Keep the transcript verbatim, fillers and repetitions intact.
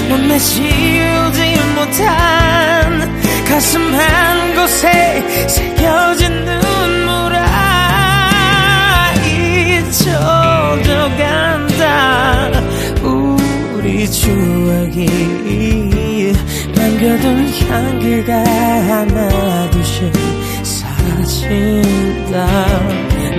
넌 내 지우지 못한 가슴 한 곳에 새겨진 눈물아 잊혀져 간다. 우리 추억이 남겨둔 향기가 하나 둘씩 사라진다.